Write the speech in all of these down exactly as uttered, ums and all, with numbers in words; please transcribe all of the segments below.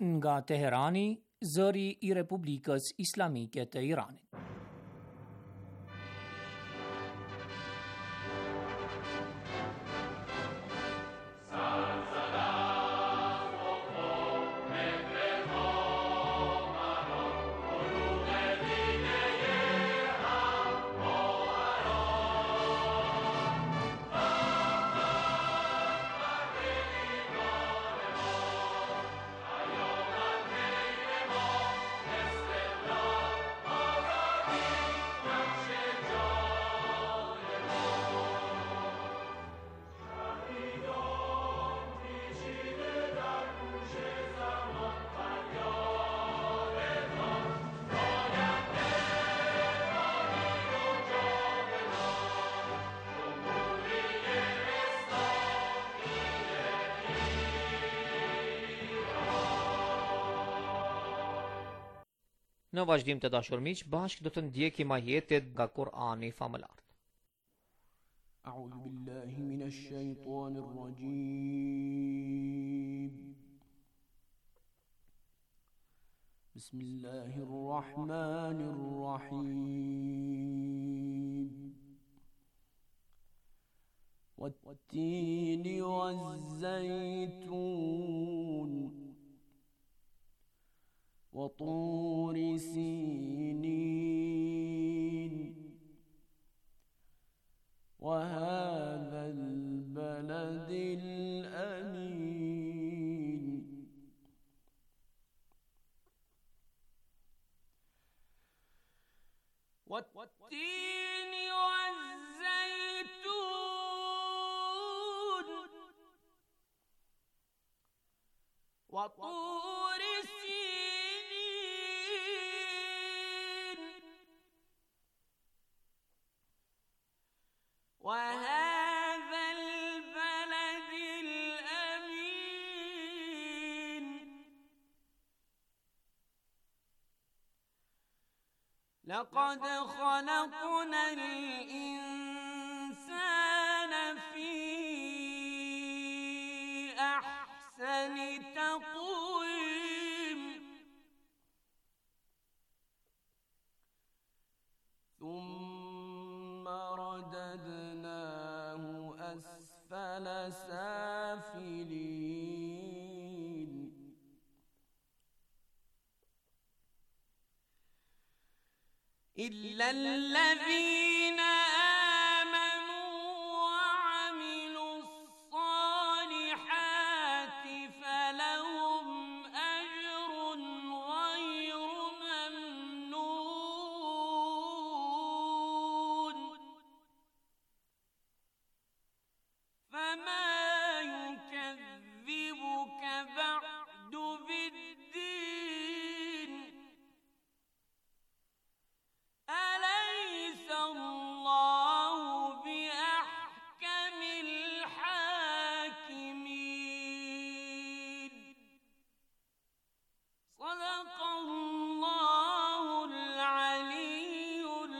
nga Teherani, zëri i Republikës Islamike të Iranit. Në vazhdim të dashur miq, bashkë do të ndjekim ajetet nga Kur'ani famëlar. A'udhu billahi minash shaitanir rajim. Bismillahir rahmanir rahim. Wat-tini waz-zaytun وطور سينين وهذا البلد الأمين والتين والزيتون وطور وهذا البلد الأمين لقد خلقنا الإنسان في أحسن تقويم ثم رددناه أسفل سافلين إلا الذين آمنوا وعملوا الصالحات فلهم أجر غير ممنون فما يكذبك بعد بالدين أليس الله بأحكم الحاكمين صدق الله العلي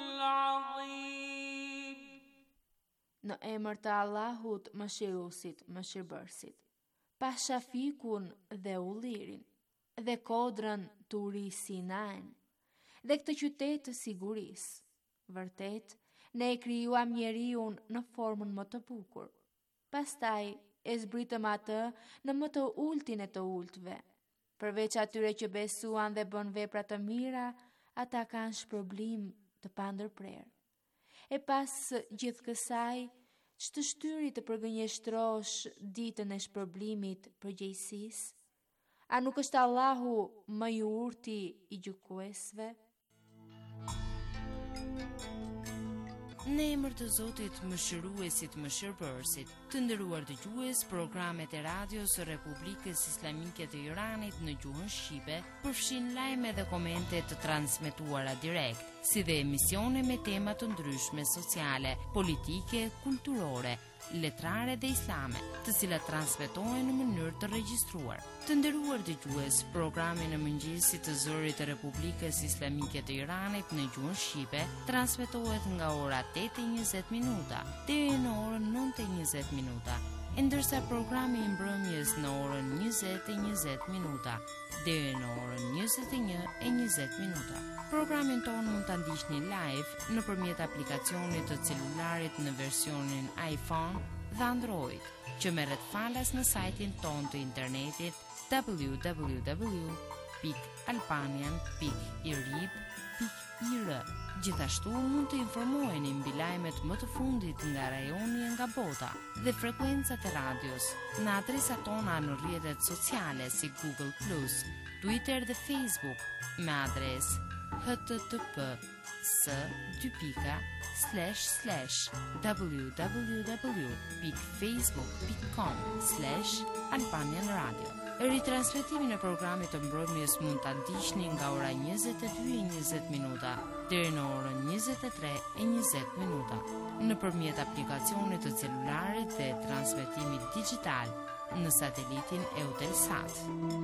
العظيم. Në emër të Allahut, Mëshiruesit, Mëshirbërësit. Pa shafikun dhe ullirin, dhe kodrën turi Sinain, dhe këtë qytet të sigurisë. Vërtet, ne e krijuam njeriun në formën më të bukur. Pastaj e zbritëm atë në më të ultin e të ultve. Përveç atyre që besuan dhe bën vepra të mira, ata kanë shpërblim të pandërprer. E pas gjithë kësaj, që të shtyri të përgënjeshtrosh ditën e shpërblimit për gjejsis? A nuk është Allahu më i urti i gjykuesve? Në emër të Zotit Mëshiruesit, Mëshirbërësit, të nderuar dëgjues, programet e radios së Republikës Islamike të Iranit në gjuhën shqipe përfshin lajme dhe komente të transmetuara direkt, si dhe emisione me tema të ndryshme sociale, politike, kulturore, letrare dhe islame, të cilat transmetohen në mënyrë të regjistruar. Të nderuar dëgjues, programi në mëngjesit të zërit të Republikës Islamike të Iranit në gjuhën shqipe transmetohet nga ora tetë e njëzet minuta deri në orën nëntë e njëzet minuta. ndërsa programi i mbrëmjes në orën njëzet e njëzet minuta deri në orën njëzet e një e njëzet minuta. Programin tonë mund ta ndiqni live nëpërmjet aplikacionit të celularit në versionin iPhone dhe Android, që merret falas në sajtin tonë të internetit w w w pikë albanian pikë i r i b pikë i r. Gjithashtu mund të informoheni mbi lajmet më të fundit nga rajoni e nga bota dhe frekuencat e radios në adresat tona në rrjetet sociale si Google plus, Twitter dhe Facebook me adresë h t t p s dy pika slash slash w w w pikë facebook pikë com slash albanian radio. Ritransmetimin e programit të mbrëmjes mund ta ndiqni nga ora njëzet e dy e njëzet minuta deri në orën njëzet e tre e njëzet minuta nëpërmjet aplikacionit të celularit dhe transmetimit digjital në satelitin Eutelsat.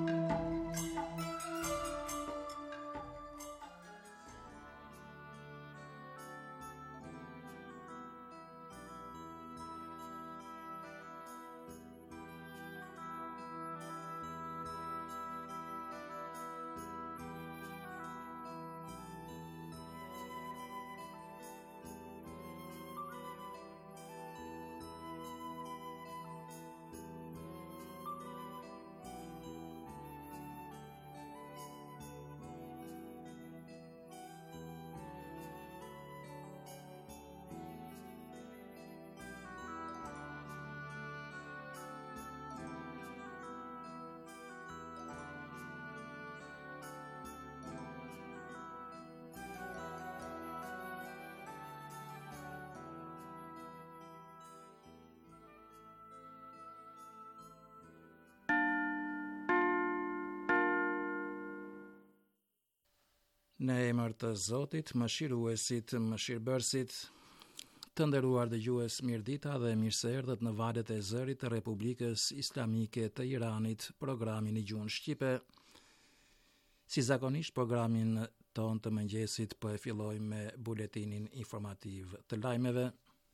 Në emër të Zotit, mëshiruesit, mëshirbërësit, të nderuar dëgjues, mirëdita dhe mirëseerdhët në valët e zërit të Republikës Islamike të Iranit, programin i gjuhën shqipe. Si zakonisht, programin ton të mëngjesit po e fillojmë me buletinin informativ të lajmeve.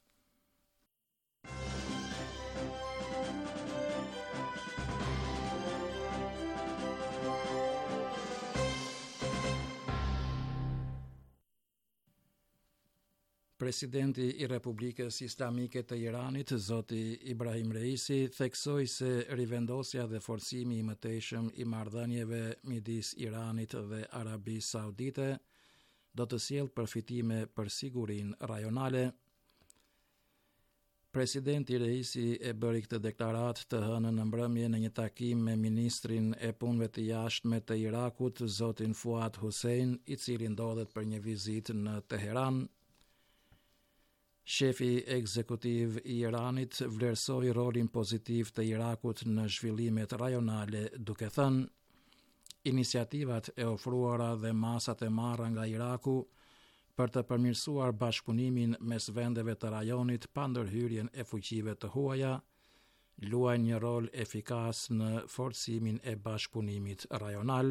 Presidenti i Republikës Islamike të Iranit, Zoti Ibrahim Reisi, theksoi se rivendosja dhe forcimi i mëtejshëm i marrëdhënieve midis Iranit dhe Arabisë Saudite do të sjellë përfitime për sigurinë rajonale. Presidenti Reisi e bëri këtë deklaratë të hënën në mbrëmje në një takim me ministrin e punëve të jashtme të Irakut, Zotin Fuad Hussein, i cili ndodhet për një vizitë në Teheran. Shefi ekzekutiv i Iranit vlerësoi rolin pozitiv të Irakut në zhvillimet rajonale, duke thënë: iniciativat e ofruara dhe masat e marra nga Iraku për të përmirësuar bashkëpunimin mes vendeve të rajonit pa ndërhyrjen e fuqive të huaja, luajnë një rol efikas në forcimin e bashkëpunimit rajonal.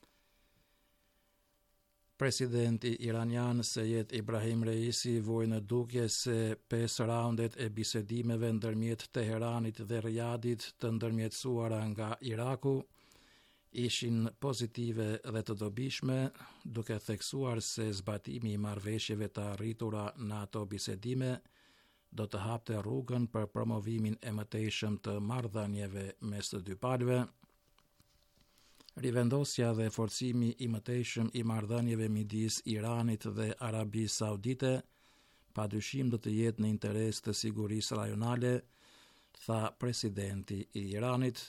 Presidenti iranian Sejed Ibrahim Reisi vuri në dukje se pesë raundet e bisedimeve ndërmjet Teheranit dhe Riyadit të ndërmjetësuara nga Iraku ishin pozitive dhe të dobishme, duke theksuar se zbatimi i marrëveshjeve të arritura në ato bisedime do të hapte rrugën për promovimin e mëtejshëm të marrëdhënieve mes të dy palëve. Rivendosja dhe forcimi i mëtejshëm i marrëdhënieve midis Iranit dhe Arabisë Saudite padyshim do të jetë në interes të sigurisë rajonale, tha presidenti i Iranit.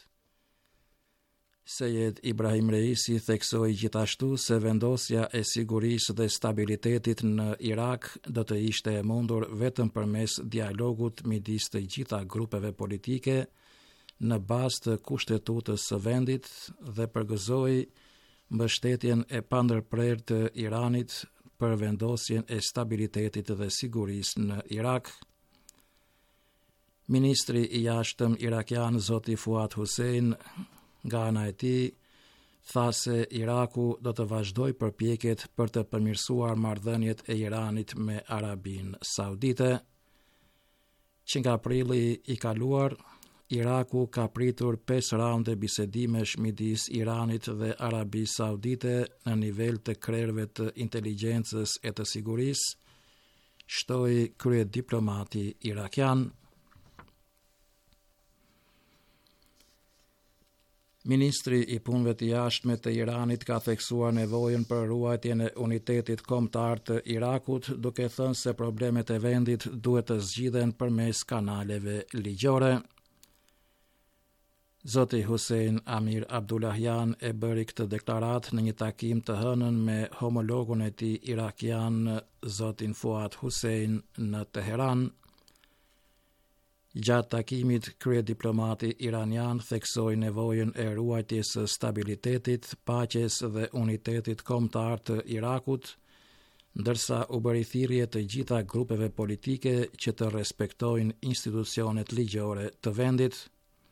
Sejed Ibrahim Reisi theksoi gjithashtu se vendosja e sigurisë dhe stabilitetit në Irak do të ishte e mundur vetëm përmes dialogut midis të gjitha grupeve politike në bazë të kushtetutës së vendit dhe përgëzoi mbështetjen e pandërprerë të Iranit për vendosjen e stabilitetit dhe sigurisë në Irak. Ministri i jashtëm irakian Zoti Fuad Hussein, nga ana e tij, tha se Iraku do të vazhdojë përpjekjet për të përmirësuar marrëdhëniet e Iranit me Arabinë Saudite, që nga prilli i kaluar Iraku ka pritur pesë raunde bisedimesh midis Iranit dhe Arabisë Saudite në nivel të krerëve të inteligjencës e të sigurisë, shtoi kryediplomati irakian. Ministri i punëve të jashtme të Iranit ka theksuar nevojën për ruajtjen e unitetit kombëtar të Irakut, duke thënë se problemet e vendit duhet të zgjidhen përmes kanaleve ligjore. Zoti Hussein Amir Abdullahian e bëri këtë deklaratë në një takim të hënën me homologun e tij irakian, zotin Fuad Hussein, në Teheran. Gjatë takimit, kryediplomati iranian theksoi nevojën e ruajtjes së stabilitetit, paqes dhe unitetit kombëtar të Irakut, ndërsa u bëri thirrje të gjitha grupeve politike që të respektojnë institucionet ligjore të vendit.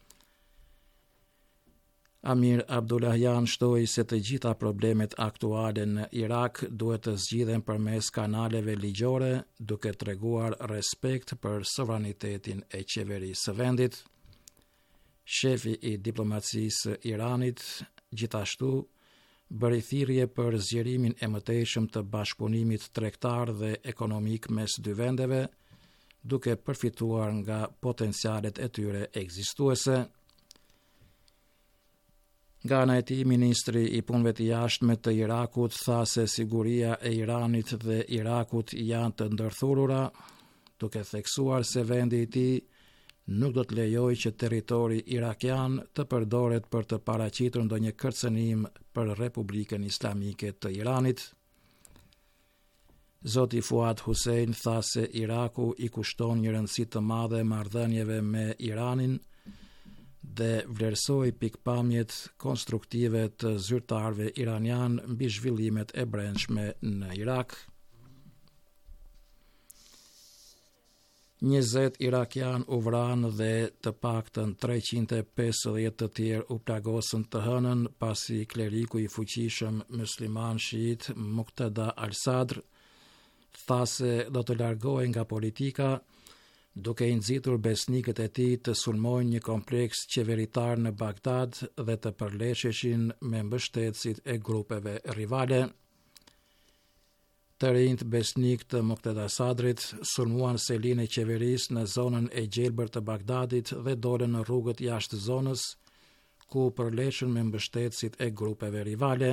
Amir Abdullahian shtoi se të gjitha problemet aktuale në Irak duhet të zgjidhen përmes kanaleve ligjore, duke treguar respekt për sovranitetin e qeverisë së vendit. Shefi i diplomacisë së Iranit gjithashtu bëri thirrje për zgjerimin e mëtejshëm të bashkëpunimit tregtar dhe ekonomik mes dy vendeve, duke përfituar nga potencialet e tyre ekzistuese. Nga ana e tij, ministri i punëve të jashtme të Irakut tha se siguria e Iranit dhe Irakut janë të ndërthurura, duke theksuar se vendi i tij nuk do të lejojë që territori irakian të përdoret për të paraqitur ndonjë kërcënim për Republikën Islamike të Iranit. Zoti Fuad Hussein tha se Iraku i kushton një rëndësi të madhe marrëdhënieve me Iranin dhe vlerësoi pikpamjet konstruktive të zyrtarëve iranian mbi zhvillimet e brendshme në Irak. njëzet irakian u vranë dhe të paktën treqind e pesëdhjetë të tjerë u plagosën të hënën pasi kleriku i fuqishëm musliman shiit Muqtada al-Sadr tha se do të largohej nga politika, duke i nxitur besnikët e tij të sulmojnë një kompleks qeveritar në Bagdad dhe të përlesheshin me mbështetësit e grupeve rivale. Të rinjt besnik të Muqtada Sadrit sulmuan selin e qeverisë në zonën e gjelbër të Bagdadit dhe dolën në rrugët jashtë zonës, ku përleshën me mbështetësit e grupeve rivale.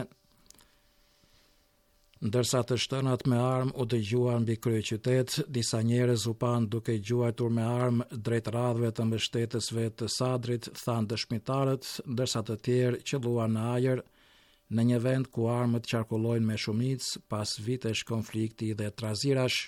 Ndërsa të shtënat me armë u dëgjuan mbi kryeqytet, disa njerëz u pan duke gjuajtur me armë drejt radhëve të mbështetësve të Sadrit, thanë dëshmitarët, ndërsa të tjerë qelluan në ajër, në një vend ku armët qarkullojnë me shumicë pas vitesh konflikti dhe trazirash.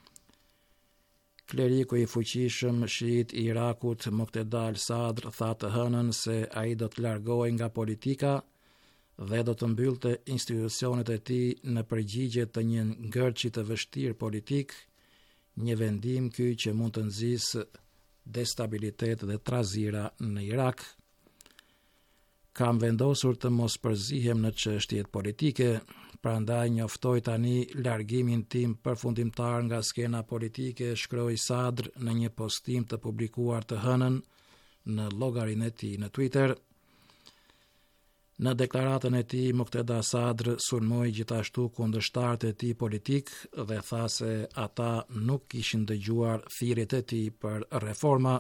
Kleriku i fuqishëm shiit i Irakut, Muqtada al-Sadr, tha të hënën se ai do të largohej nga politika dhe do të mbyllte institucionet e tij në përgjigje të një ngërçi të vështirë politik, një vendim ky që mund të nxjisë destabilitet dhe trazira në Irak. Kam vendosur të mos përzihem në çështjet politike, prandaj njoftoj tani largimin tim përfundimtar nga skena politike, shkroi Sadr në një postim të publikuar të hënën në llogarinë e tij në Twitter. Në deklaratën e tij, Muqtada Sadr sulmoi gjithashtu kundërshtarët e tij politik dhe tha se ata nuk kishin dëgjuar thirrjet e tij për reforma.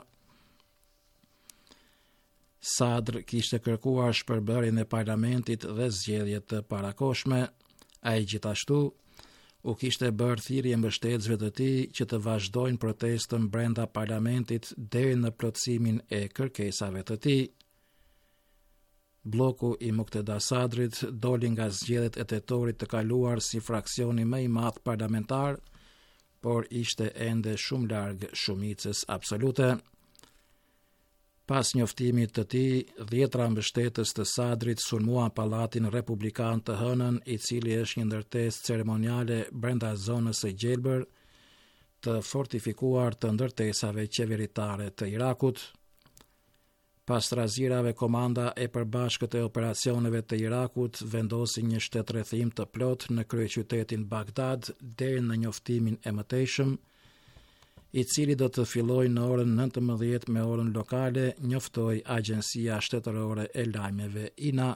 Sadr kishte kërkuar shpërbërjen e parlamentit dhe zgjedhje të parakoshme. Ai gjithashtu u kishte bërë thirrje mbështetësve të tij që të vazhdojnë protestën brenda parlamentit deri në plotësimin e kërkesave të tij. Bloku i Muqtada Sadrit doli nga zgjedhjet e tetorit të kaluar si fraksioni më i madh parlamentar, por ishte ende shumë larg shumicës absolute. Pas njoftimit të tij, dhjetra mbështetës të Sadrit sulmuan pallatin republikan të hënën, i cili është një ndërtesë ceremoniale brenda zonës së gjelbër të fortifikuar të ndërtesave qeveritare të Irakut. Pas trazirave, komanda e përbashkët e operacioneve të Irakut vendosi një shtetërrethim të plot në kryeqytetin Bagdad deri në njoftimin e mëtejshëm, i cili do të fillojë në orën nëntëmbëdhjetë me orën lokale, njoftoi Agjencia Shtetërore e Lajmeve I N A.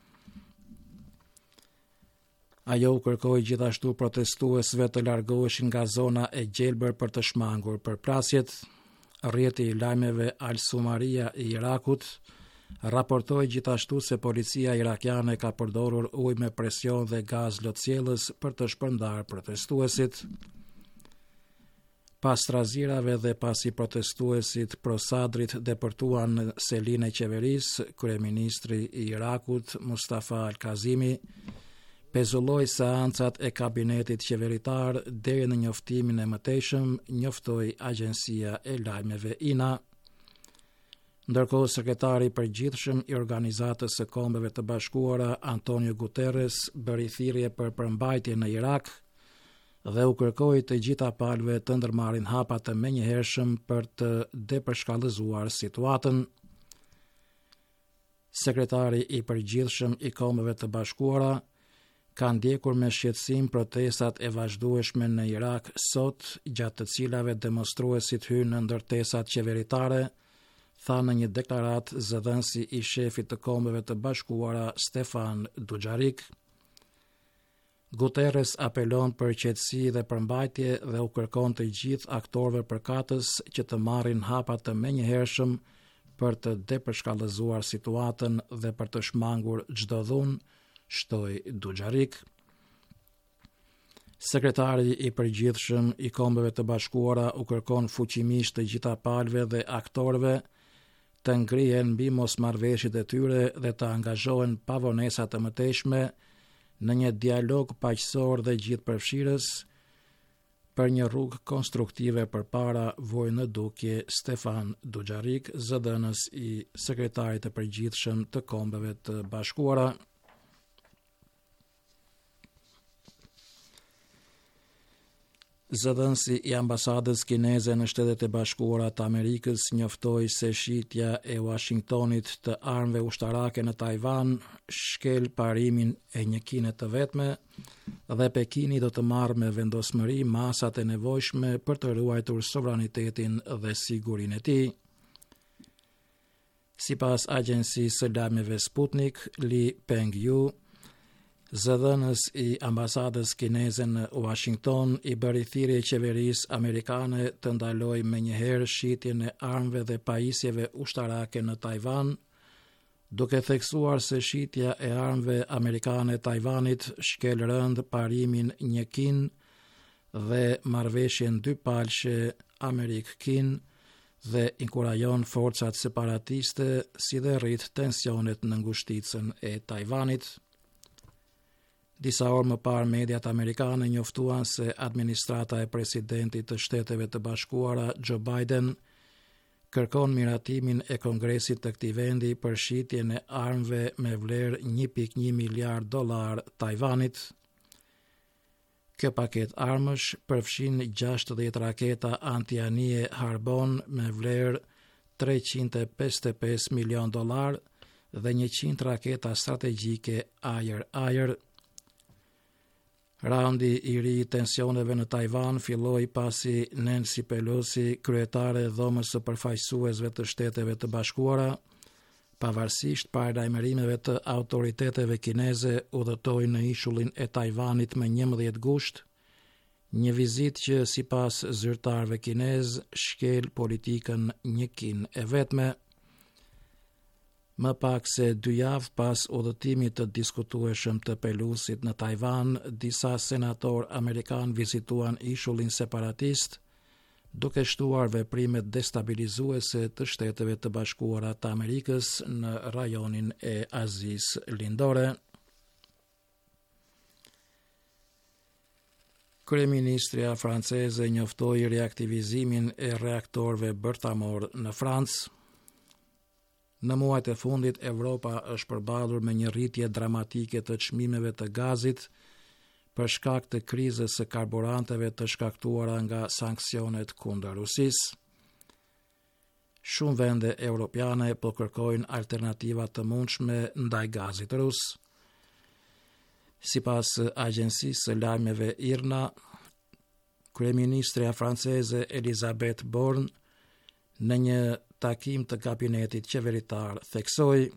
Ajo u kërkoi gjithashtu protestuesve të largoheshin nga zona e gjelbër për të shmangur përplasjet. Rrjeti I lajmeve Al Sumaria I Irakut raportoi gjithashtu se policia irakiane ka përdorur ujë me presion dhe gaz lotësjellës për të shpërndarë protestuesit. Pas trazirave dhe pasi protestuesit pro-Sadrit deportuan në selin e qeverisë, kryeministri I Irakut Mustafa Al-Kazimi pezulloi seancat e kabinetit qeveritar deri në njoftimin e mëtejshëm, njoftoi Agjencia e Lajmeve I N A. Ndërkohë, sekretari I përgjithshëm I Organizatës së Kombeve të Bashkuara Antonio Guterres bëri thirrje për përmbajtje në Irak dhe u kërkoi të gjitha palëve të ndërmarrin hapa të menjëhershëm për të depërshkallëzuar situatën. Sekretari I përgjithshëm I Kombeve të Bashkuara ka ndjekur me shqetësim protestat e vazhdueshme në Irak sot, gjatë të cilave demonstruesit hynë në ndërtesat qeveritare, tha në një deklarat zëdhënësi I shefit të Kombeve të Bashkuara Stefan Dujarric. Guterres apelon për qetësi dhe përmbajtje dhe u kërkon të gjithë aktorëve përkatës që të marrin hapa të menjëhershëm për të depërshkallëzuar situatën dhe për të shmangur çdo dhunë, shtoi Dujarric. Sekretari I përgjithshëm I Kombeve të Bashkuara u kërkon fuqimisht të gjitha palëve dhe aktorëve të ngrihen mbi mosmarrveshjet e tyre dhe të angazhohen pa vonesa të mëtejshme në një dialog paqësor dhe gjithëpërfshirës për një rrugë konstruktive përpara, voj në dukje Stefan Dujarric, zëdhënës I sekretarit të përgjithshëm të Kombeve të Bashkuara. Zëdhënësi I ambasadës kineze në Shtetet e Bashkuara të Amerikës njoftoi se shitja e Washingtonit të armëve ushtarake në Tajvan shkel parimin e një Kine të vetme dhe Pekini do të marrë me vendosmëri masat e nevojshme për të ruajtur sovranitetin dhe sigurinë e tij. Sipas agjencisë së lajmeve Sputnik, Li Pengyu, zëdhënës I ambasadës kineze në Washington I bëri thirrje qeverisë amerikane të ndalojë menjëherë shitjen e armëve dhe pajisjeve ushtarake në Tajvan, duke theksuar se shitja e armëve amerikane Tajvanit shkel rënd parimin një Kin dhe marrëveshjen dypalëshe Amerik-Kin dhe inkurajon forcat separatiste si dhe rrit tensionet në ngushticën e Tajvanit. Disa orë më parë mediat amerikane njoftuan se administrata e presidentit të Shteteve të Bashkuara Joe Biden kërkon miratimin e Kongresit të këtij vendi për shitjen e armëve me vlerë një pikë një miliard dollar Tajvanit. Kjo paketë armësh përfshin gjashtëdhjetë raketa antianije Harbon me vlerë treqind e pesëdhjetë e pesë milion dollar dhe njëqind raketa strategjike ajër-ajër. Raundi I ri I tensioneve në Tajvan filloi pasi Nancy Pelosi, kryetare e Dhomës së Përfaqësuesve të Shteteve të Bashkuara, pavarësisht paralajmërimeve të autoriteteve kineze, udhëtoi në ishullin e Tajvanit më njëmbëdhjetë gusht, një vizitë që sipas zyrtarëve kinez shkel politikën një Kinë e vetme. Më pak se dy javë pas udhëtimit të diskutueshëm të Pelosit në Tajvan, disa senator amerikan vizituan ishullin separatist, duke shtuar veprimet destabilizuese të Shteteve të Bashkuara të Amerikës në rajonin e Azisë Lindore. Kryeministria franceze njoftoi reaktivizimin e reaktorëve bërtamor në Francë. Në muajt e fundit, Evropa është përballur me një rritje dramatike të çmimeve të gazit për shkak të krizës së karburanteve të shkaktuara nga sanksionet kundër Rusisë. Shumë vende europiane po kërkojnë alternativa të mundshme ndaj gazit rus. Sipas agjencisë së lajmeve I R N A, Kryeministrja franceze Elisabeth Borne në një takim të kabinetit qeveritar theksoi: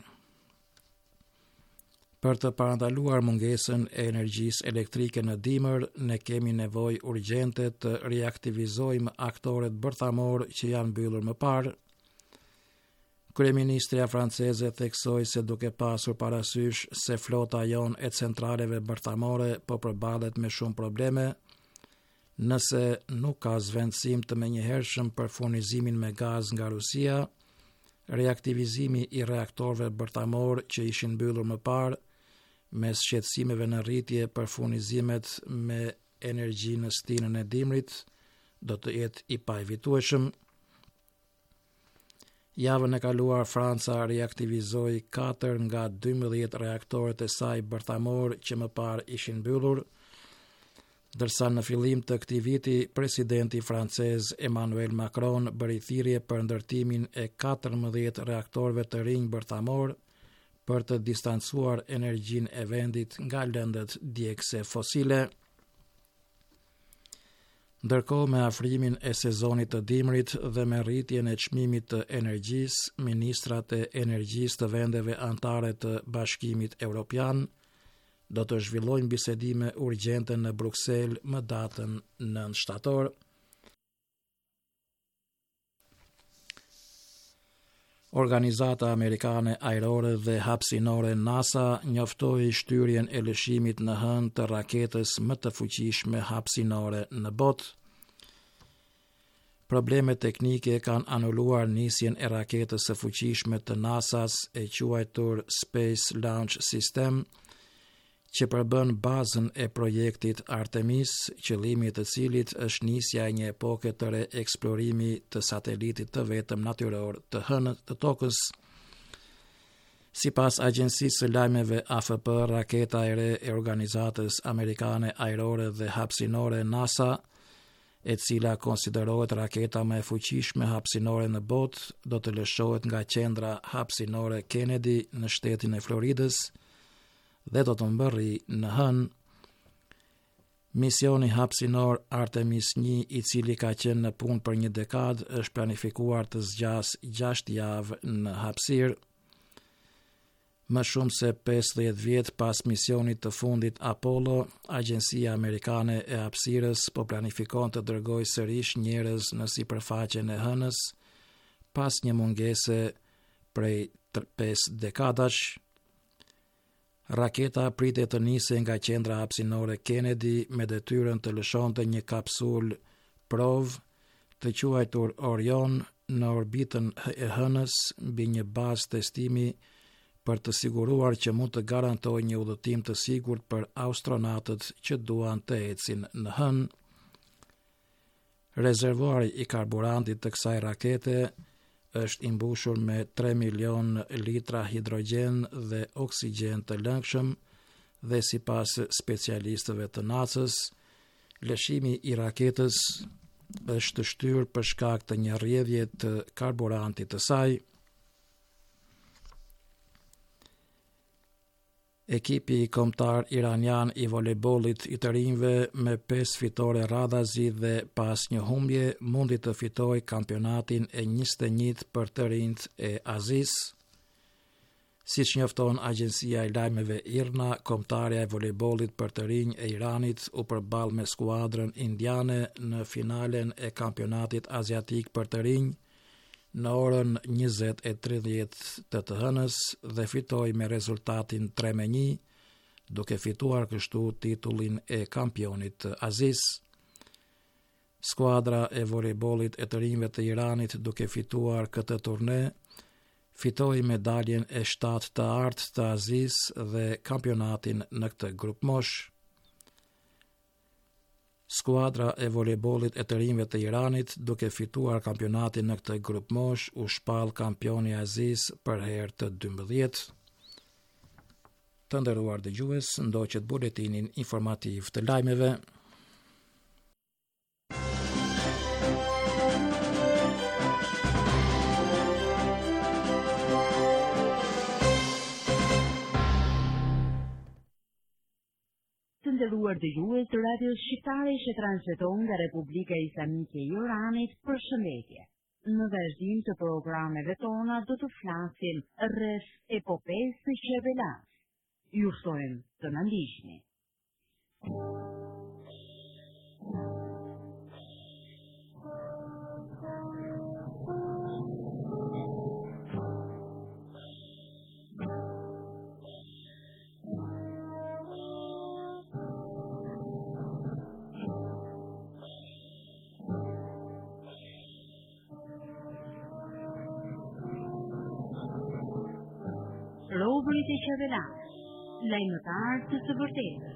për të parandaluar mungesën e energjisë elektrike në dimër, ne kemi nevojë urgjente të riaktivizojmë aktorët bërthamor që janë mbyllur më parë. Kryeministrja franceze theksoi se duke pasur parasysh se flota jon e centraleve bërthamore po përballet me shumë probleme, nëse nuk ka zvendësim të menjëhershëm për furnizimin me gaz nga Rusia, reaktivizimi i reaktorëve bërthamor që ishin mbyllur më parë, me shqetësimeve në rritje për furnizimet me energji në stinën e dimrit, do të jetë i paevitueshëm. Javën e kaluar Franca reaktivizoi katër nga dymbëdhjetë reaktorët e saj bërthamor që më parë ishin mbyllur, ndërsa në fillim të këtij viti presidenti francez Emmanuel Macron bëri thirrje për ndërtimin e katërmbëdhjetë reaktorëve të rinj bërthamor për të distancuar energjinë e vendit nga lëndët djegëse fosile. Ndërkohë, me afrimin e sezonit të dimrit dhe me rritjen e çmimit të energjisë, ministrat e energjisë të vendeve anëtare të Bashkimit Evropian do të zhvillojnë bisedime urgjente në Bruksel më datën nëntë shtator. Organizata Amerikane Ajrore dhe Hapësinore NASA njoftoi shtyrjen e lëshimit në hënë të raketës më të fuqishme hapësinore në botë. Probleme teknike kanë anuluar nisjen e raketës së fuqishme të NASA-s e quajtur Space Launch System, që përbën bazën e projektit Artemis, qëllimi i të cilit është nisja e një epoke të re eksplorimi të satelitit të vetëm natyror të hënët të tokës. Sipas agjencisë së lajmeve A F P, raketa e re e Organizatës Amerikane Ajrore dhe Hapësinore NASA, e cila konsiderohet raketa më e fuqishme hapësinore në botë, do të lëshohet nga qendra hapësinore Kennedy në shtetin e Floridës dhe do të mbërri në hënë. Misioni hapësinor Artemis një, i cili ka qenë në punë për një dekadë, është planifikuar të zgjasë gjashtë javë në hapësirë. Më shumë se pesëdhjetë vjet pas misionit të fundit Apollo, Agjencia Amerikane e Hapësirës po planifikon të dërgojë sërish njerëz në sipërfaqen e hënës, pas një mungese prej pesë dekadash. Raketa pritet të nisej nga qendra hapësinore Kennedy me detyrën të lëshonte një kapsul provë të quajtur Orion në orbitën e hënës mbi një bazë testimi për të siguruar që mund të garantojë një udhëtim të sigurt për astronautët që duan të ecin në hënë. Rezervuari i karburantit të kësaj rakete është i mbushur me tre milion litra hidrogjen dhe oksigjen të lëngshëm dhe sipas specialistëve të NASA-s, lëshimi i raketës është të shtyrë për shkak të një rrjedhje të karburantit të saj. Ekipi kombëtar iranian i volejbollit i të rinjve me pesë fitore radhazi dhe pas një humbje mundi të fitojë kampionatin e njëzet e njët për të rinjt e Azisë. Siç njofton agjencia e lajmeve I R N A, kombëtarja e volejbollit për të rinj e Iranit u përball me skuadrën indiane në finalen e kampionatit aziatik për të rinj në orën njëzet e tridhjetë të të hënës dhe fitoi me rezultatin tre me një, duke fituar kështu titullin e kampionit të Azisë. Skuadra e volejbollit e të rinjve të Iranit, duke fituar këtë turne, fitoi medaljen e shtatë të artë të Azisë dhe kampionatin në këtë grup mosh. Skuadra e volejbollit e të rinjve të Iranit, duke fituar kampionatin në këtë grup mosh, u shpall kampioni I Azisë për herë të dymbëdhjetë. Të nderuar dëgjues, ndoqët buletinin informativ të lajmeve. Të nderuar dëgjues të radios shqiptare që transmeton nga Republika Islamike e Iranit, përshëndetje. Në vazhdim të programeve tona do të flasim rreth epopesë së Qevelas. Ju ftojmë të na ndiqni. Robërit e Qevelas, lajmëtar të së vërtetës.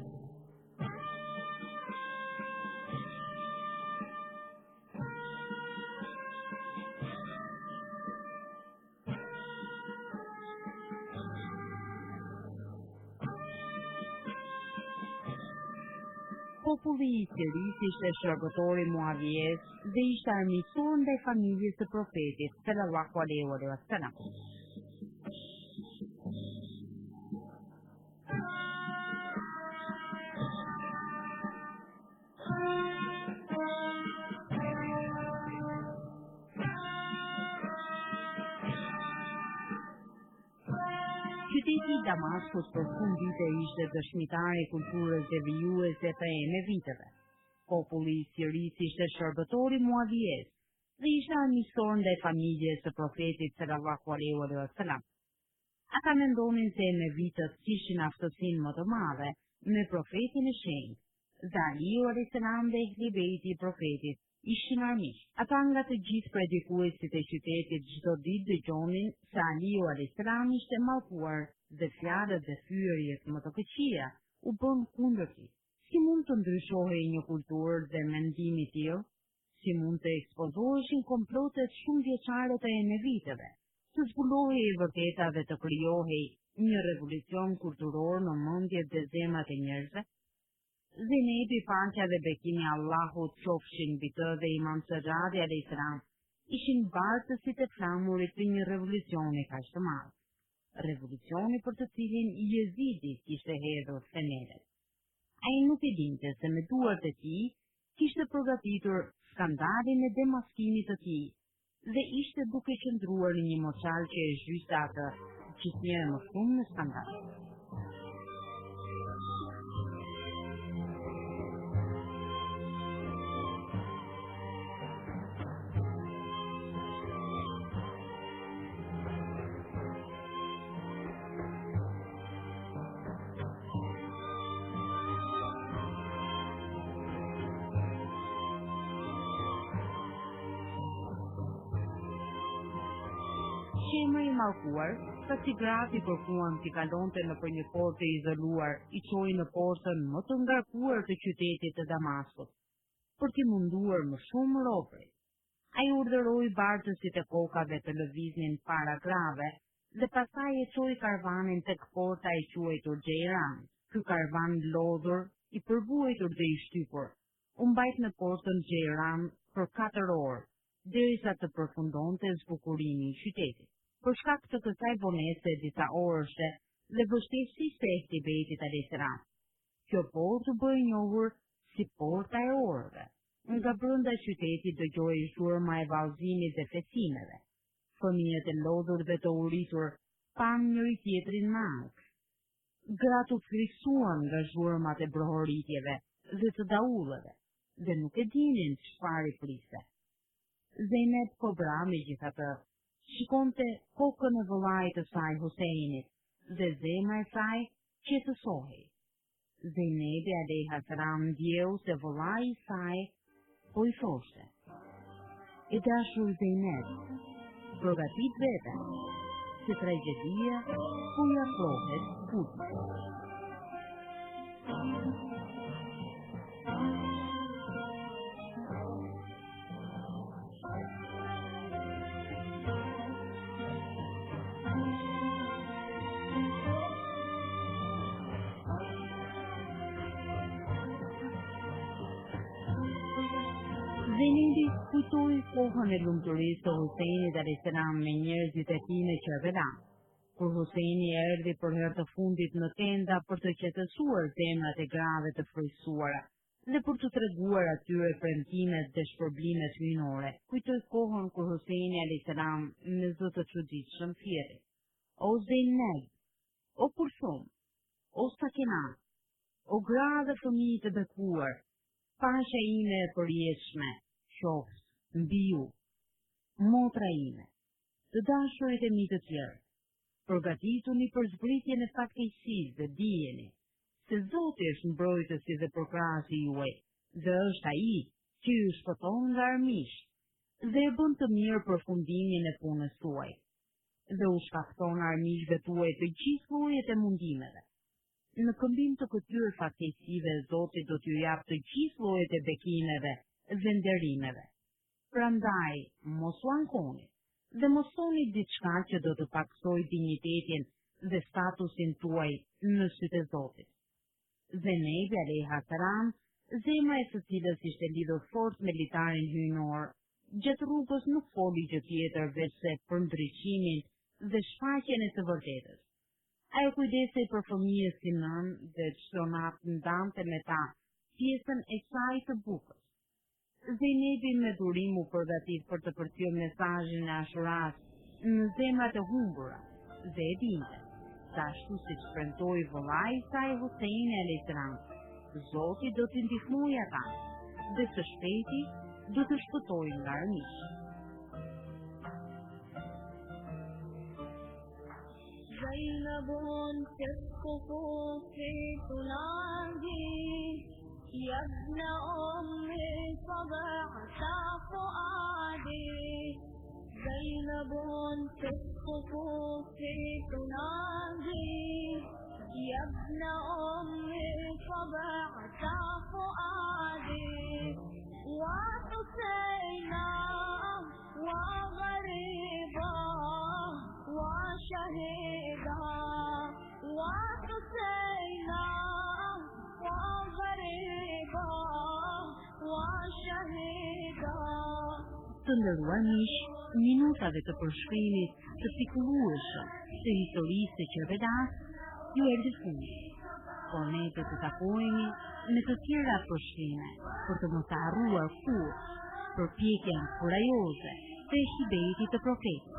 Populli i Siris ishte shërbëtori Muavijes dhe ishte armiqësor ndaj familjes së profetit sallallahu alaihi wasallam. Qyteti i Damaskut për fund vite ishte dëshmitar i kulturës dhe vijuese të emeviteve. Populli i Siris ishte shërbëtori Muavijes dhe ishte armiqësor ndaj familjes së profetit sallallahu alaihi wasallam. Ata mendonin se emevitët kishin aftësinë më të madhe me profetin e shenjtë. Dhe Aliu alayhis salam dhe Ehli Bejti i profetit ishin armiq. Ata nga të gjithë predikuesit e qytetit çdo ditë dëgjonin se Aliu alayhis salam ishte mallkuar dhe fjalët dhe fyerjet më të këqija u bën kundër tij. Si mund të ndryshohej një kulturë dhe mendim i tillë? Si mund të ekspozoheshin komplotet shumë vjeçare të emevitëve? Të zbulohej e vërteta dhe të krijohej një revolucion kulturor në mendjet dhe zemrat e njerëzve? Zenebi, paqja dhe bekimi Allahut qofshin mbi të dhe Imam Sajjadi alayhis salam ishin bartësit e flamurit të një revolucioni kaq të madh. Revolucioni për të cilin Jezidi kishte hedhur themelët. Ai nuk e dinte se me duart e tij kishte përgatitur skandalin e demaskimit të tij dhe ishte duke qëndruar në një moçal që e zhyste atë gjithnjëherë më shumë në skandal. Shemri i mallkuar, pasi grafi kërkuan t'i kalonte nëpër një portë të izoluar, i çoi në portën më të ngarkuar të qytetit të Damaskut, për t'i munduar më shumë robëri. Ai urdhëroi bartësit e kokave të lëviznin para grave dhe pastaj e çoi karvanin tek porta e quajtur Xheiran. Ky karvan lodhur, i përbuajtur dhe i shtypur, u mbajt në portën Xheiran për katër orë, derisa të përfundonte zbukurimi i qytetit. Për shkak të kësaj vonese disa orëshe dhe vështirësisë së Ehli Bejtit alayhis salam. Kjo portë u bë e njohur si porta e orëve. Nga brenda qytetit dëgjohej zhurma e vallëzimit dhe fesimeve. Fëmijët e lodhur dhe të uritur pan njëri tjetrin me ankth. Gratë u friksuan nga zhurmat e brohoritjeve dhe të daullëve dhe nuk e dinin çfarë i priste. Zeynep Kobra megjithatë shikonte kokën e vëllait të saj Huseinit dhe zemra e saj qetësohej. Zeynebi alayhis salam ndjeu se vëllai i saj po i thoshte: "E dashur Zeynep, përgatit veten, se tragjedia po i afrohet fundit." Zenebi kujtoi kohën e lumturisë të Huseinit alayhis salam me njerëzit e tij në Qerbela. Kur Huseni erdhi për herë të fundit në tenda për të qetësuar zemrat e grave të fryrësuara dhe për të treguar atyre premtimet dhe shpërblimet hyjnore, kujtoj kohën kur Huseni alayhis salam me zë të çuditshëm thirrri: O Zeynep, o Kursum, o Sakina, o gra dhe fëmijë të bekuar, paqja ime e përjetshme, qoftë mbi ju, motra ime, të dashurit e mi të tjerë. Përgatituni për zbritjen e fatkeqësisë dhe dijeni se Zoti është mbrojtësi dhe përkrahasi juaj, dhe është ai që ju shpëton nga armiqt dhe e bën të mirë përfundimin e punës tuaj, dhe u shkakton armiqve tuaj të gjithë llojet e mundimeve. Në këmbim të këtyre fatkeqësive, Zoti do t'ju japë të gjithë llojet e bekimeve dhe nderimeve. Prandaj, mos u ankoni dhe mos thoni diçka që do të paksoj dinjitetin dhe statusin tuaj në sytë e Zotit. Zenebi alayha salam, zemra e së cilës ishte lidhur fort me litarin hyjnor, gjatë rrugës nuk foli gjë tjetër veç se për ndriçimin dhe shfaqjen e së vërtetës. Ajo kujdesej për fëmijës si nën dhe çdo natë ndante me ta pjesën e saj të bukës. Zenebi me durim u përgatit për të përcjellë mesazhin e Ashuras në zemrat e humbura dhe e dinte, se ashtu siç premtoi vëllai i saj Huseini alayhis salam, Zoti do t'i ndihmojë ata dhe së shpejti do të shpëtojnë nga armiqtë. زينب في الصفوف تنادي يا ابن أمي صبعت فؤادي زينب في الصفوف تنادي يا ابن أمي صبعت فؤادي وحسينا وغريبا وشهيدا وحسينا وغريبا وشهيدا. Të nderuar miq, minutave të përshkrimit të pikëllueshëm të historisë së Qervedas ju erdhi fundi. Por ne do të takohemi në të tjera përshkrime për të mos harruar kurrë përpjekjen kurajoze të hibetit të profetit.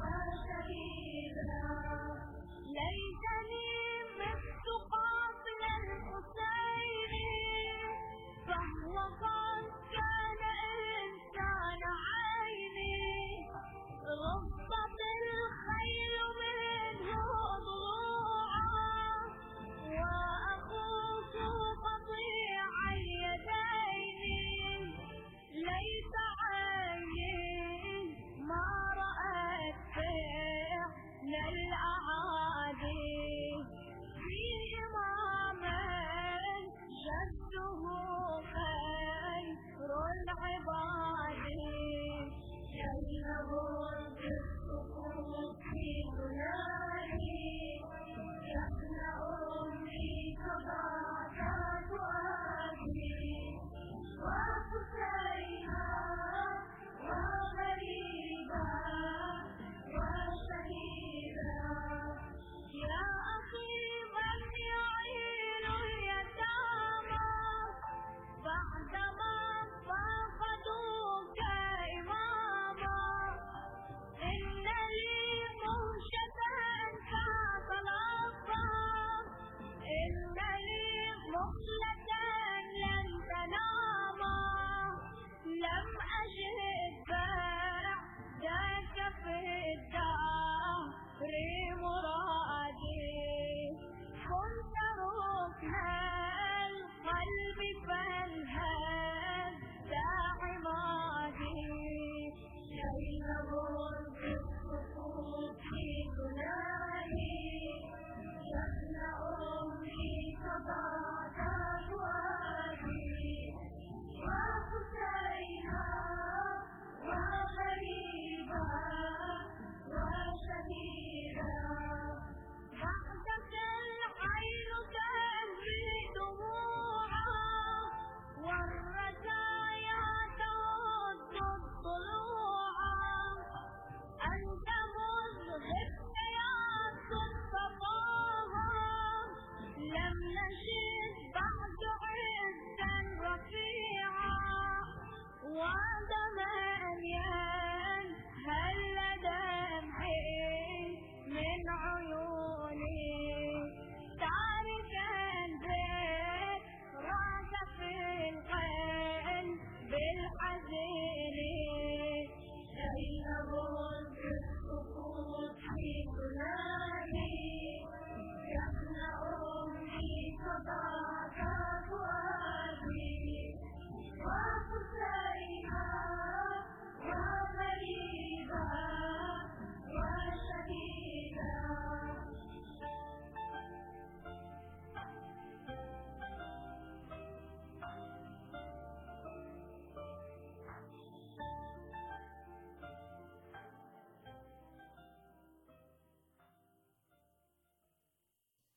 إن لي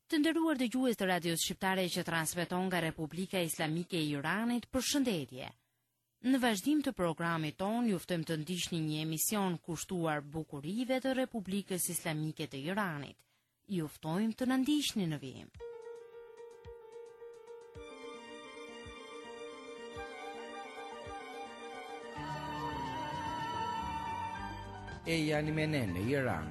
Të nderuar dëgjues të radios shqiptare që transmeton nga Republika Islamike e Iranit, përshëndetje. Në vazhdim të programit ton, ju ftojmë të ndiqni një emision kushtuar bukurive të Republikës Islamike të Iranit. Ju ftojmë të na ndiqni në vijim. E janë me ne në Iran.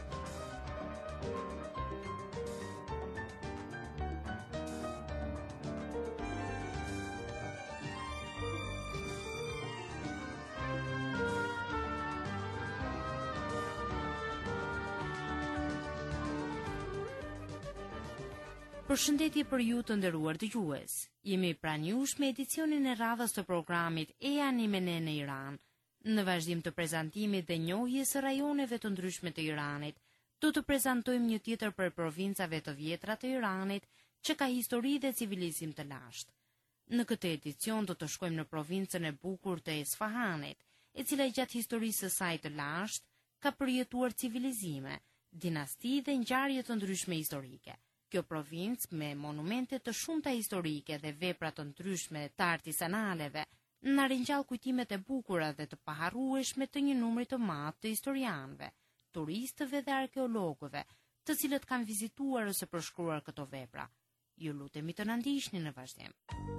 Përshëndetje për ju të nderuar dëgjues. Jemi pranë jush me edicionin e radhës të programit E jani me ne në Iran. Në vazhdim të prezantimit dhe njohjes së rajoneve të ndryshme të Iranit, do të prezantojmë një tjetër për provincave të vjetra të Iranit që ka histori dhe civilizim të lashtë. Në këtë edicion do të shkojmë në provincën e bukur të Esfahanit, e cila gjatë historisë së saj të lashtë ka përjetuar civilizime, dinasti dhe ngjarje të ndryshme historike. Kjo provincë me monumente të shumta historike dhe vepra të ndryshme të artisanaleve na ringjall kujtimet e bukura dhe të paharrueshme të një numri të madh të historianëve, turistëve dhe arkeologëve, të cilët kanë vizituar ose përshkruar këto vepra. Ju lutemi të na ndiqni në vazhdim.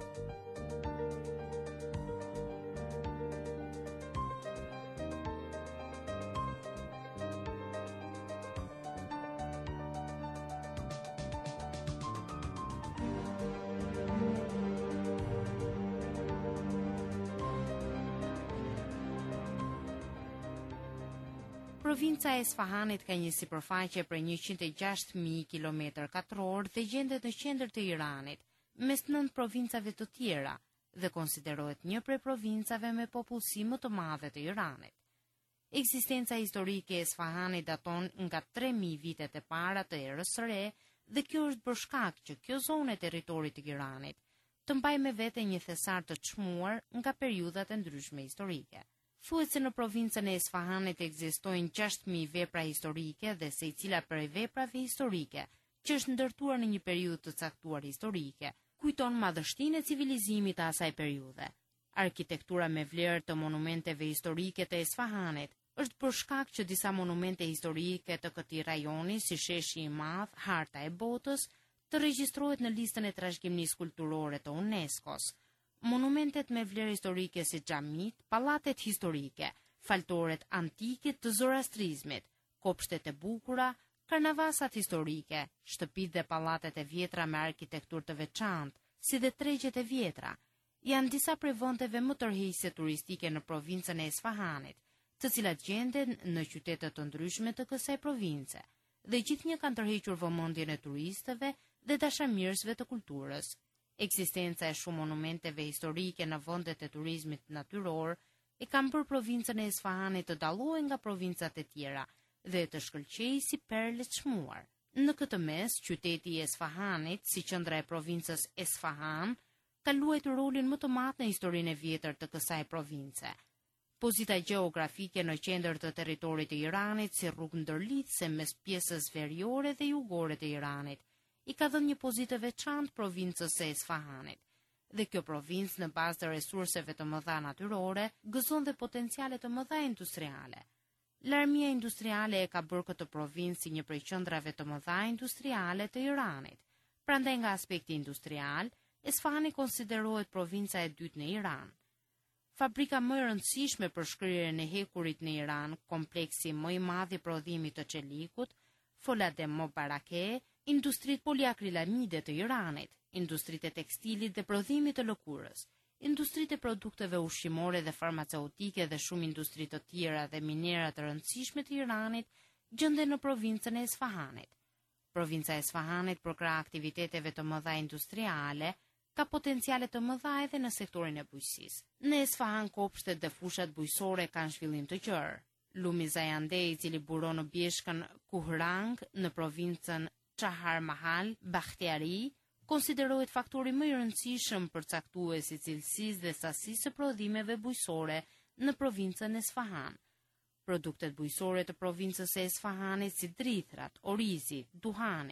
Provinca e Esfahanit ka një sipërfaqe për njëqind e gjashtë mijë kilometër katror dhe gjendet në qendër të Iranit, mes nëntë provincave të tjera, dhe konsiderohet një prej provincave me popullsi më të madhe të Iranit. Ekzistenca historike e Esfahanit daton nga tre mijë vitet e para të erës së re, dhe kjo është bërë shkak që kjo zonë e territorit të Iranit të mbajë me vete një thesar të çmuar nga periudhat e ndryshme historike. Thuhet se në provincën e Esfahanit ekzistojnë gjashtë mijë vepra historike dhe secila prej veprave historike, që është ndërtuar në një periudhë të caktuar historike, kujton madhështinë e civilizimit të asaj periudhe. Arkitektura me vlerë të monumenteve historike të Esfahanit është për shkak që disa monumente historike të këtij rajoni, si sheshi i madh, harta e botës, të regjistrohet në listën e trashëgimisë kulturore të UNESCO-s. Monumentet me vlerë historike si xhamit, pallatet historike, faltoret antike të zoroastrizmit, kopshtet e bukura, karnavasat historike, shtëpitë dhe pallatet e vjetra me arkitekturë të veçantë, si dhe tregjet e vjetra, janë disa prej vendeve më tërheqëse turistike në provincën e Esfahanit, të cilat gjenden në qytete të ndryshme të kësaj province, dhe gjithnjë kanë tërhequr vëmendjen e turistëve dhe dashamirësve të kulturës. Eksistenca e shumë monumenteve historike në vendet e turizmit natyror e kanë bërë provincën e Esfahanit të dallohet nga provincat e tjera dhe të shkëlqejë si perle të çmuar. Në këtë mes, qyteti i Esfahanit, si qendra e provincës Esfahan, ka luajtur rolin më të madh në historinë e vjetër të kësaj province. Pozita gjeografike në qendër të territorit të Iranit, si rrugë ndërlidhëse mes pjesës veriore dhe jugore të Iranit, i ka dhënë një pozitë të veçantë provincës së Esfahanit. Dhe kjo provincë në bazë të resurseve të mëdha natyrore gëzon dhe potenciale të mëdha industriale. Larmia industriale e ka bërë këtë provincë si një prej qendrave të mëdha industriale të Iranit. Prandaj nga aspekti industrial, Esfahani konsiderohet provinca e dytë në Iran. Fabrika më e rëndësishme për shkrirjen e hekurit në Iran, kompleksi më i madh i prodhimit të çelikut, Folade Mobarake, industritë poliakrilamide të Iranit, industritë e tekstilit dhe prodhimit të lëkurës, industritë e produkteve ushqimore dhe farmaceutike dhe shumë industri të tjera dhe minera të rëndësishme të Iranit gjenden në provincën e Esfahanit. Provinca e Esfahanit për krah aktiviteteve të mëdha industriale ka potenciale të mëdha edhe në sektorin e bujqësisë. Në Esfahan kopshtet dhe fushat bujqësore kanë zhvillim të gjerë. Lumi Zayandeh, i cili buron në bjeshkën Kuhrang në provincën Chahar Mahal, Bakhtiari, konsiderohet faktori më i rëndësishëm përcaktues i cilësisë dhe sasisë së prodhimeve bujqësore në provincën e Esfahan. Produktet bujqësore të provincës së Esfahanit si drithrat, orizi, duhani,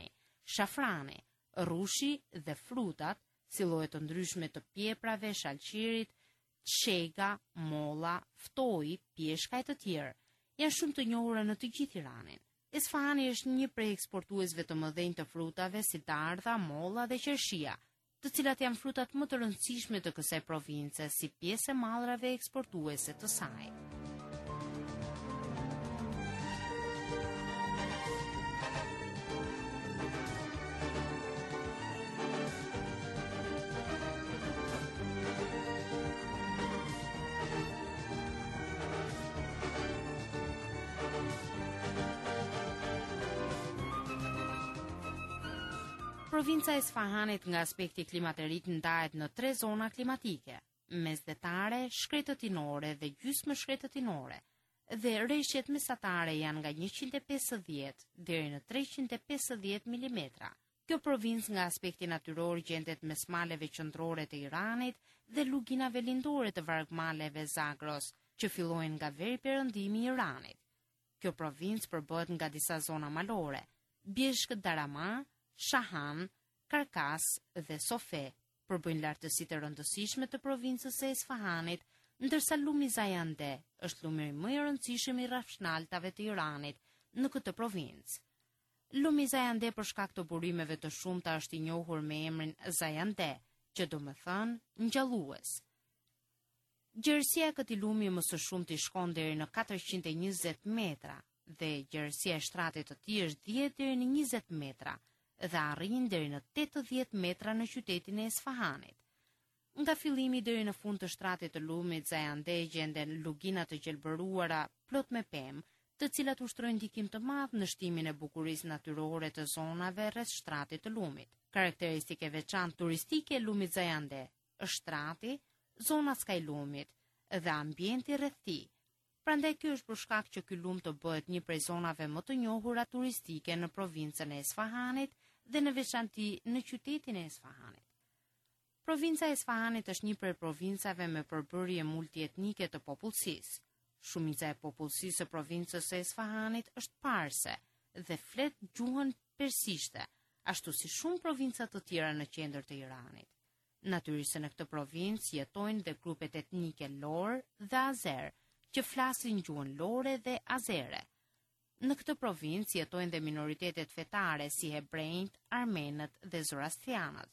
shafrani, rrushi dhe frutat, si lloje të ndryshme të pjeprave, shalqirit, shega, molla, ftoi, pjeshka e të tjerë, janë shumë të njohura në të gjithë Iranin. Isfahani është një prej eksportuesve të mëdhenj të frutave si dardha, molla dhe qershia, të cilat janë frutat më të rëndësishme të kësaj province si pjesë e mallrave eksportuese të saj. Provinca e Isfahanit nga aspekti klimaterik ndahet në tre zona klimatike: mesdhetare, shkretëtinore dhe gjysmë shkretëtinore, dhe rreshjet mesatare janë nga njëqind e pesëdhjetë deri në treqind e pesëdhjetë milimetra. Kjo provincë nga aspekti natyror gjendet mes maleve qendrore të Iranit dhe luginave lindore të vargmaleve Zagros, që fillojnë nga veri perëndimi i Iranit. Kjo provincë përbëhet nga disa zona malore: Bjeshkët Darama, Shahan, Karkas dhe Sofe, përbëjnë lartësitë e rëndësishme të provincës së Isfahanit, ndërsa lumi Zayande është lumi më i rëndësishëm i rafshnaltave të Iranit në këtë provincë. Lumi Zayande për shkak të burimeve të shumta është i njohur me emrin Zayande, që do të thënë ngjallues. Gjerësia e këtij lumi më së shumti shkon deri në katërqind e njëzet metra dhe gjerësia e shtratit të tij është dhjetë deri në njëzet metra dhe arrin deri në tetëdhjetë metra në qytetin e Isfahanit. Nga fillimi deri në fund të shtratit të lumit Zayande gjenden lugina të gjelbëruara plot me pemë, të cilat ushtrojnë ndikim të madh në shtimin e bukurisë natyrore të zonave rreth shtratit të lumit. Karakteristike veçantë turistike e lumit Zayande është shtrati, zona skaj lumit dhe ambienti rreth tij. Prandaj ky është për shkak që ky lum të bëhet një prej zonave më të njohura turistike në provincën e Isfahanit dhe në veçanti në qytetin e Isfahanit. Provinca e Isfahanit është një prej provincave me përbërje multietnike të popullsisë. Shumica e popullsisë së provincës së Isfahanit është parse dhe flet gjuhën persishte, ashtu si shumë provinca të tjera në qendër të Iranit. Natyrisht në këtë provincë jetojnë dhe grupet etnike Lor dhe Azer, që flasin gjuhën lore dhe azere. Në këtë provincë jetojnë dhe minoritetet fetare si hebrejt, armenët dhe zoroastrianët.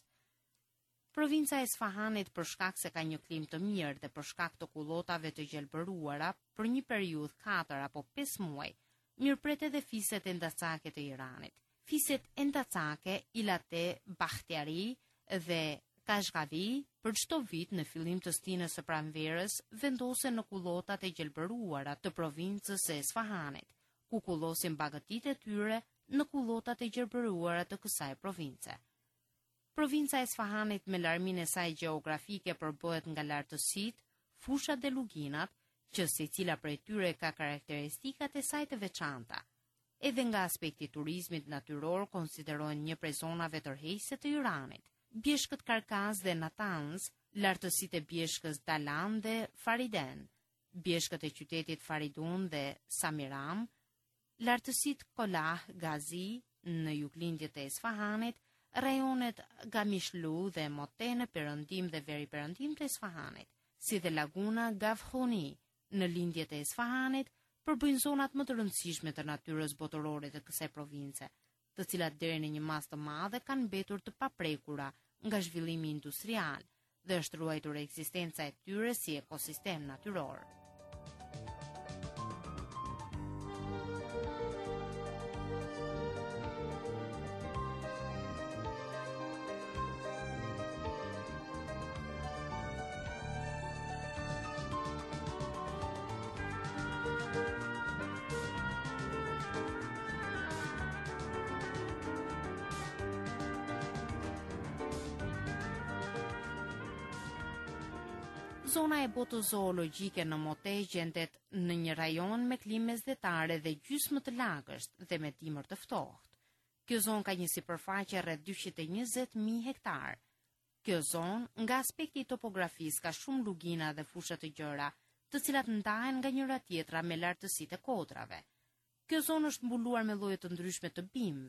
Provinca e Isfahanit për shkak se ka një klim të mirë dhe për shkak të kullotave të gjelbëruara për një periudhë katër apo pesë muaj, mirëpret edhe fiset endacake të Iranit. Fiset endacake, Ilate, Bakhtiari dhe Kashgavi për çdo vit në fillim të stinës së pranverës vendosen në kullotat e gjelbëruara të provincës së Isfahanit, ku kullosin bagëtitë e tyre në kullotat e gjelbëruara të kësaj province. Provinca e Isfahanit me larminë e saj gjeografike përbëhet nga lartësitë, fushat dhe luginat, që secila prej tyre ka karakteristikat e saj të veçanta. Edhe nga aspekti turizmit natyror konsiderohen një prej zonave tërheqëse të Iranit. Bjeshkët Karkaz dhe Natanz, lartësitë e bjeshkës Dalan dhe Fariden, bjeshkët e qytetit Faridun dhe Samiram, lartësitë Kolah, Gazi në juglindjet e Isfahanit, rajonet Gamishlu dhe Mote në perëndim dhe veri perëndim të Isfahanit, si dhe laguna Gavkhoni në lindjet e Isfahanit, përbëjnë zonat më të rëndësishme të natyrës botërore të kësaj province, të cilat deri në një mas të madhe kanë mbetur të paprekura nga zhvillimi industrial dhe është ruajtur ekzistenca e tyre si ekosistem natyror. Zona e botës zoologjike në Mote gjendet në një rajon me klimë mesdhetare dhe gjysmë të lagësht dhe me dimër të ftohtë. Kjo zonë ka një sipërfaqe rreth dyqind e njëzet mijë hektar. Kjo zonë, nga aspekti i topografisë, ka shumë lugina dhe fusha të gjëra, të cilat ndahen nga njëra tjetra me lartësitë e kodrave. Kjo zonë është mbuluar me lloje të ndryshme të bimëve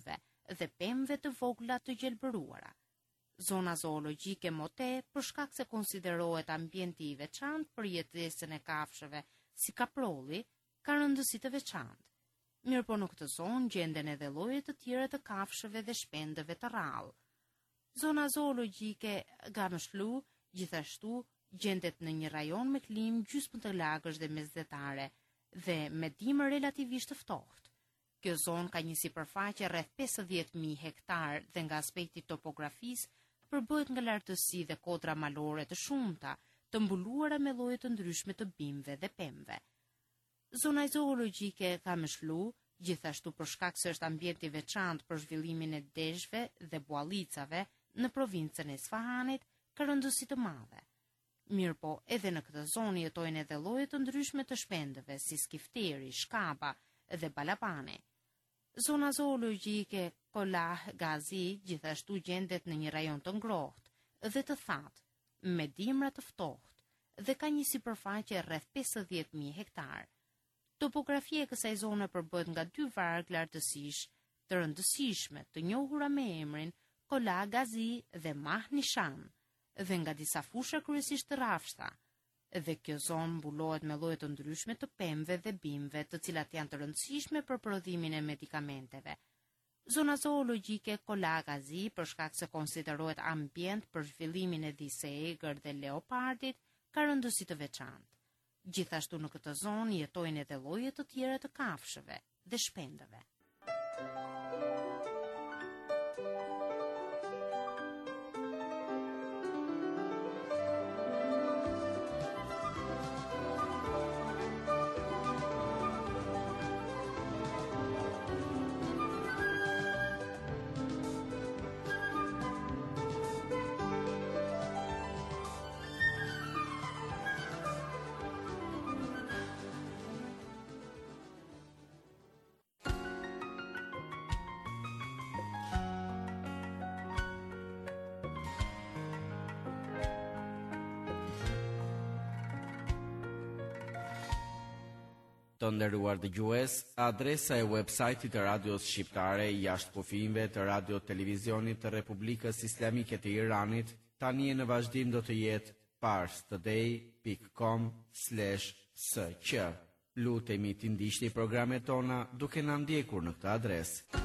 dhe pemëve të vogla të gjelbëruara. Zona zoologjike Mote, për shkak se konsiderohet ambienti i veçantë për jetesën e kafshëve si kaprolli, ka rëndësi të veçantë. Mirë po në këtë zonë gjenden edhe lloje të tjera të kafshëve dhe shpendëve të rrallë. Zona zoologjike Gamshlu gjithashtu gjendet në një rajon me klimë gjysmë të lagësh dhe mesdhetare dhe me dimër relativisht të ftohtë. Kjo zonë ka një sipërfaqe rreth pesëdhjetë mijë hektar dhe nga aspekti topografisë përbëhet nga lartësi dhe kodra malore të shumta, të mbuluara me lloje të ndryshme të bimëve dhe pemëve. Zona zoologjike Gamshlu, gjithashtu për shkak se është ambienti i veçantë për zhvillimin e deshve dhe buallicave në provincën e Isfahanit, ka rëndësi të madhe. Mirë po, edhe në këtë zonë jetojnë edhe lloje të ndryshme të shpendëve, si skifteri, shkaba dhe balapane. Zona zoologjike Kolah Gazi gjithashtu gjendet në një rajon të ngrohtë dhe të thatë, me dimra të ftohtë dhe ka një sipërfaqe rreth pesëdhjetë mijë hektar. Topografia e kësaj zone përbëhet nga dy varg lartësish të rëndësishme, të njohura me emrin Kolah Gazi dhe Mah Nishan, dhe nga disa fusha kryesisht të rrafshta. Dhe kjo zonë mbulohet me lloje të ndryshme të pemëve dhe bimëve, të cilat janë të rëndësishme për prodhimin e medikamenteve. Zona zoologjike Kolah Gazi, për shkak se konsiderohet ambient për zhvillimin e disa egër dhe leopardit, ka rëndësi të veçantë. Gjithashtu në këtë zonë jetojnë edhe lloje të tjera të kafshëve dhe shpendëve. Të nderuar dëgjues, adresa e websajtit të radios shqiptare jashtë kufijve të radio televizionit të Republikës Islamike të Iranit tani në vazhdim do të jetë parstoday dot com slash s q. Lutemi të ndiqni programet tona duke na ndjekur në këtë adresë.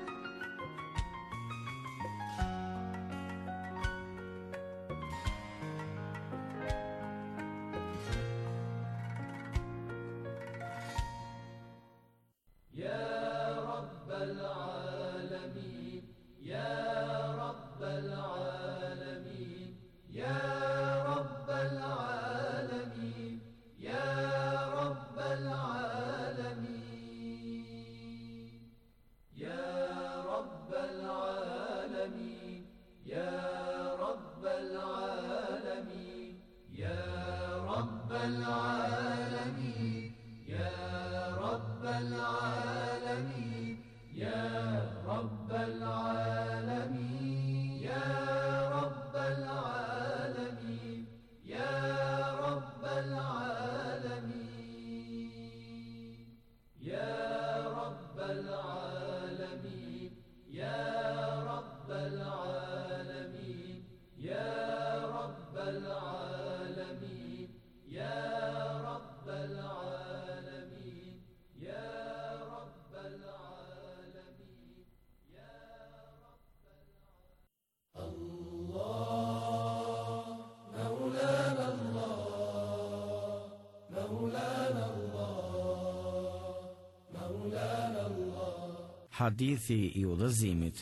Hadithi i udhëzimit.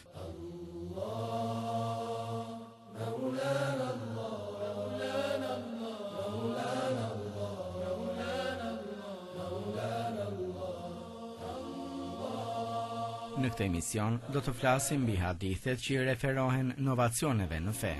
Në këtë emision do të flasim mbi hadithet që i referohen novacioneve në fe.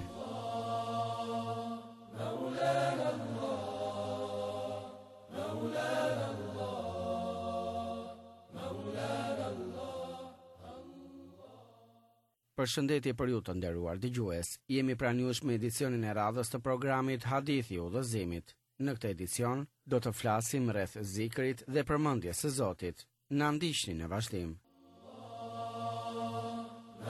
Përshëndetje për ju të nderuar dëgjues. Jemi pranë jush me edicionin e radhës të programit Hadithi i udhëzimit. Në këtë edicion do të flasim rreth zikrit dhe përmendjes së Zotit. Na ndiqni në vazhdim.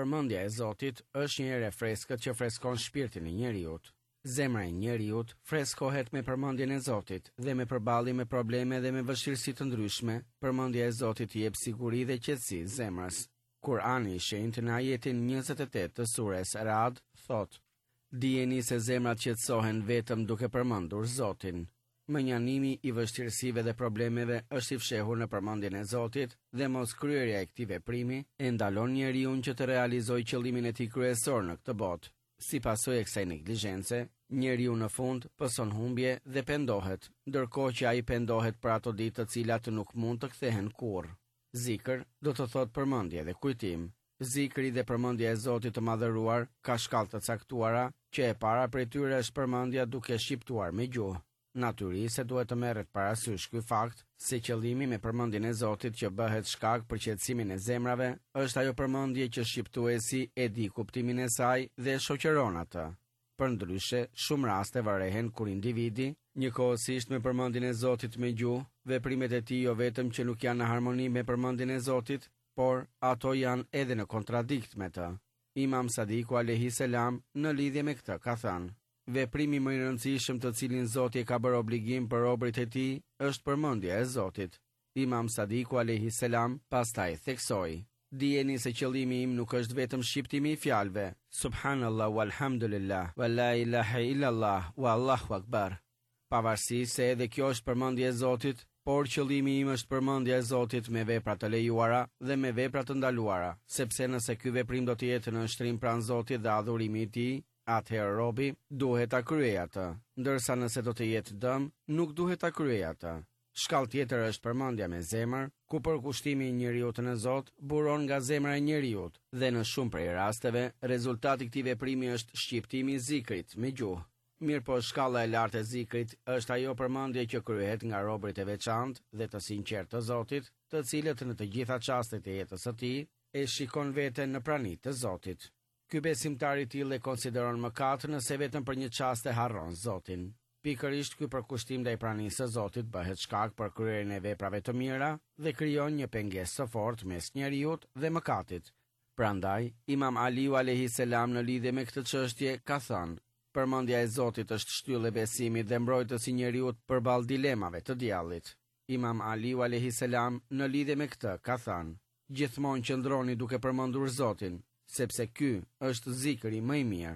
Përmendja e Zotit është një erë e freskët që freskon shpirtin e njeriut. Zemra e njeriut freskohet me përmendjen e Zotit dhe me përballje me probleme dhe me vështirësi të ndryshme. Përmendja e Zotit jep siguri dhe qetësi zemrës. Kurani i shenjtë në ajetin njëzet e tetë të sures Ra'd thot: Dijeni se zemrat qetësohen vetëm duke përmendur Zotin. Mënjanimi i vështirësive dhe problemeve është i fshehur në përmendjen e Zotit dhe mos kryerja e këtij veprimi e ndalon njeriu që të realizojë qëllimin e tij kryesor në këtë botë. Si pasojë e kësaj neglizhence, njeriu në fund pëson humbje dhe pendohet, ndërkohë që ai pendohet për ato ditë të cilat nuk mund të kthehen kurrë. Zikr do të thot përmendje dhe kujtim. Zikri dhe përmendja e Zotit të Madhëruar ka shkallë të caktuara, që e para prej tyre është përmendja duke shqiptuar me gjuhë. Natyrisht se duhet të merret parasysh ky fakt, se qëllimi me përmendjen e Zotit që bëhet shkak për qetësimin e zemrave, është ajo përmendje që shqiptuesi e di kuptimin e saj dhe shoqëron atë. Përndryshe, shumë raste varehen kur individi, njëkohësisht me përmendjen e Zotit me gjuhë, veprimet e tij jo vetëm që nuk janë në harmoni me përmendjen e Zotit, por ato janë edhe në kontradikt me të. Imam Sadiku alayhi salam në lidhje me këtë ka thënë: Veprimi më i rëndësishëm të cilin Zoti e ka bërë obligim për robërit e tij është përmendja e Zotit. Imam Sadiku alayhi salam pastaj theksoi: Dijeni se qëllimi im nuk është vetëm shqiptimi i fjalëve Subhanallah walhamdulillah wa la ilaha illallah wa Allahu akbar. Pavarësisht se edhe kjo është përmendje e Zotit, por qëllimi im është përmendja e Zotit me vepra të lejuara dhe me vepra të ndaluara, sepse nëse ky veprim do të jetë në shtrim pranë Zotit dhe adhurimi i tij, atëherë robi duhet ta kryejë atë, ndërsa nëse do të jetë dëm, nuk duhet ta kryejë atë. Shkallë tjetër është përmendja me zemër, ku përkushtimi i njeriut në Zot buron nga zemra e njeriut, dhe në shumë prej rasteve, rezultati i këtij veprimi është shqiptimi i zikrit me gjuhë. Mirë po shkalla e lartë e zikrit është ajo përmendje që kryhet nga robërit e veçantë dhe të sinqertë të Zotit, të cilët në të gjitha çastet e jetës së tij e shikon veten në praninë të Zotit. Ky besimtar i tillë e konsideron mëkat nëse vetëm për një çast e harron Zotin. Pikërisht ky përkushtim ndaj pranisë së Zotit bëhet shkak për kryerjen e veprave të mira dhe krijon një pengesë të fortë mes njeriut dhe mëkatit. Prandaj, Imam Aliu alayhi salam në lidhje me këtë çështje ka thënë: Përmendja e Zotit është shtyllë e besimit dhe mbrojtës i njeriut përballë dilemave të djallit. Imam Aliu alayhi salam në lidhje me këtë ka thënë: Gjithmonë qëndroni duke përmendur Zotin, sepse ky është zikri më i mirë.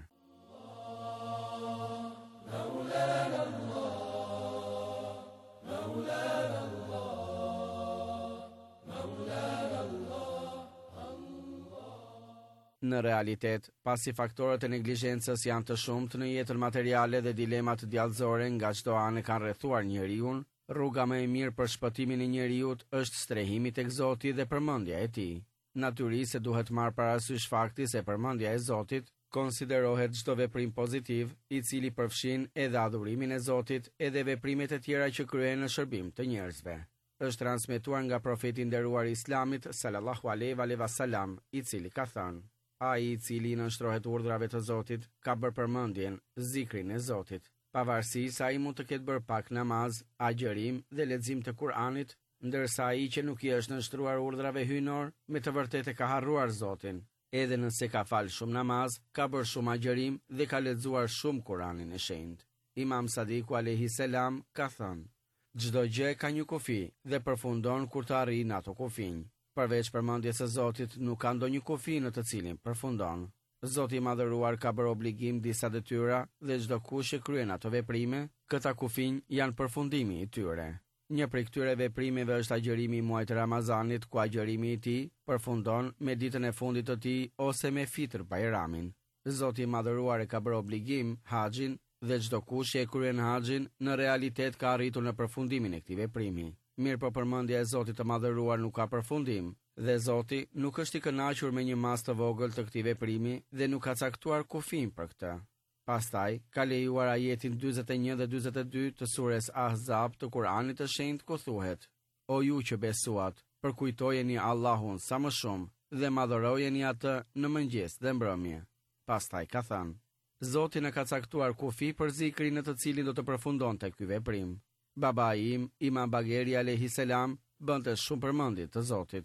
Në realitet, pasi faktorët e neglizhencës janë të shumtë në jetën materiale dhe dilemat djallëzore nga çdo anë kanë rrethuar njeriun, rruga më e mirë për shpëtimin e njeriut është strehimi tek Zoti dhe përmendja e tij. Natyrisht se duhet marrë parasysh fakti se përmendja e Zotit konsiderohet çdo veprim pozitiv, i cili përfshin edhe adhurimin e Zotit edhe veprimet e tjera që kryhen në shërbim të njerëzve. Është transmetuar nga profeti i nderuar i Islamit sallallahu alaihi wasallam, i cili ka thënë: Ai i cili nënshtrohet urdhrave të Zotit ka bërë përmendjen, zikrin e Zotit. Pavarësisht se ai mund të ketë bërë pak namaz, agjërim dhe lexim të Kuranit, ndërsa ai që nuk i është nënshtruar urdhrave hyjnor, me të vërtetë ka harruar Zotin. Edhe nëse ka fal shumë namaz, ka bërë shumë agjërim dhe ka lexuar shumë Kuranin e shenjtë. Imam Sadiku alayhi salam ka thënë: Çdo gjë ka një kufi dhe përfundon kur të arrijë ato kufinj. Përveç përmendjes së Zotit nuk ka ndonjë kufi në të cilin përfundon. Zoti i Madhëruar ka bërë obligim disa detyra dhe çdo kush që kryen ato veprime, këta kufinj janë përfundimi i tyre. Një prej këtyre veprimeve është agjërimi i muajit Ramazanit, ku agjërimi i tij përfundon me ditën e fundit të tij ose me Fitr Bajramin. Zoti i Madhëruar e ka bërë obligim haxhin dhe çdo kush që e kryen haxhin në realitet ka arritur në përfundimin e këtij veprimi. Mirë po përmendja e Zotit të Madhëruar nuk ka përfundim, dhe Zoti nuk është i kënaqur me një mas të vogël të këtij veprimi dhe nuk ka caktuar kufin për këtë. Pastaj, ka lejuar ajetin dyzet e një dhe dyzet e dy të sures Ahzab të Kuranit të shenjtë ku thuhet: O ju që besuat, përkujtojeni Allahun sa më shumë dhe madhërojeni atë në mëngjes dhe mbrëmje. Pastaj ka thënë: Zoti në ka caktuar kufi për zikrin në të cilin do të përfundonte ky veprim. Baba im, Imam Bagheri alayhi salam, bënte shumë përmendje të Zotit.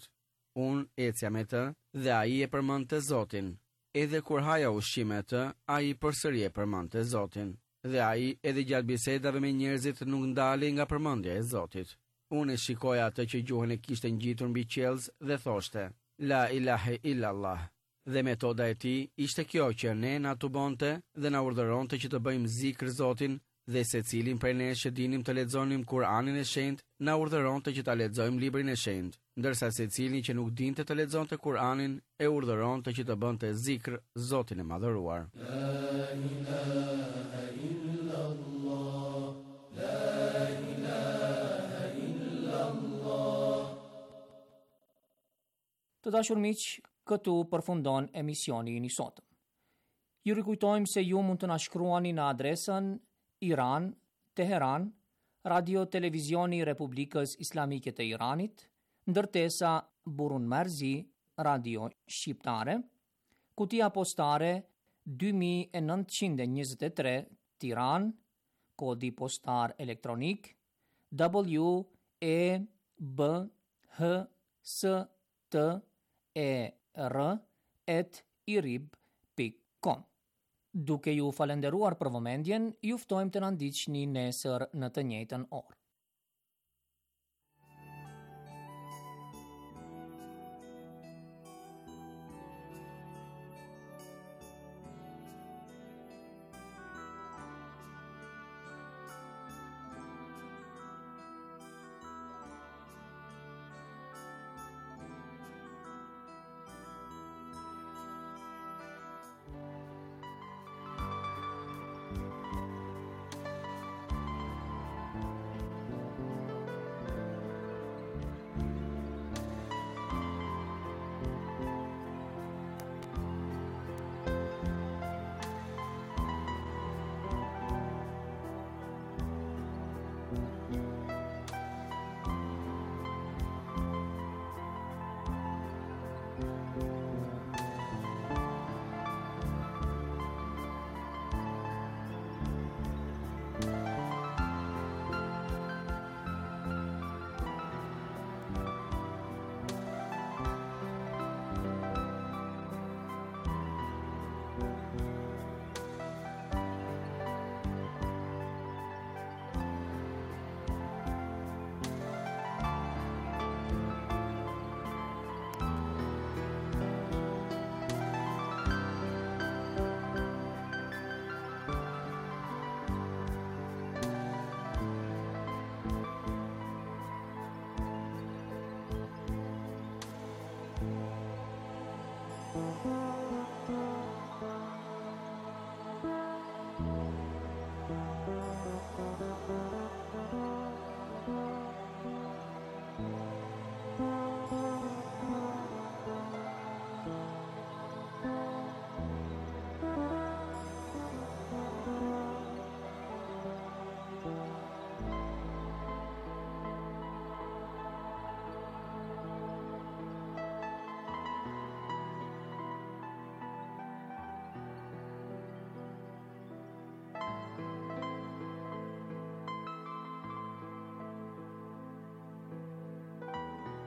Unë ecja me të dhe ai e përmendte Zotin. Edhe kur haja ushqim me të, ai përsëri e përmendte Zotin. Dhe ai edhe gjatë bisedave me njerëzit nuk ndalej nga përmendja e Zotit. Unë e shikoja atë që gjuhën e kishte ngjitur mbi qelz dhe thoshte: La ilahe illallah. Dhe metoda e tij ishte kjo që ne na tubonte dhe na urdhëronte që të bëjmë zikr Zotin, dhe secilin prej nesh që dinim të lexonim Kur'anin e Shenjtë, na urdhëronte që ta lexojmë librin e Shenjtë, ndërsa secili që nuk dinte të lexonte Kur'anin e urdhëronte që të bënte zikr Zotin e madhëruar. La ilaha illallah, la ilaha illallah. Të dashur miq, këtu përfundon emisioni i sotëm. Ju rikujtojmë se ju mund të na shkruani në adresën Iran, Teheran, Radio Televizioni i Republikës Islamike të Iranit, ndërtesa Burun Marzi, Radio Shqiptare, kutia postare dy mijë nëntëqind e njëzet e tre, Tiranë, kodi postar elektronik W E B H S T E R at irib pikë com. Duke ju falenderuar për vëmendjen, ju ftojmë të na ndiqni nesër në të njëjtën orë.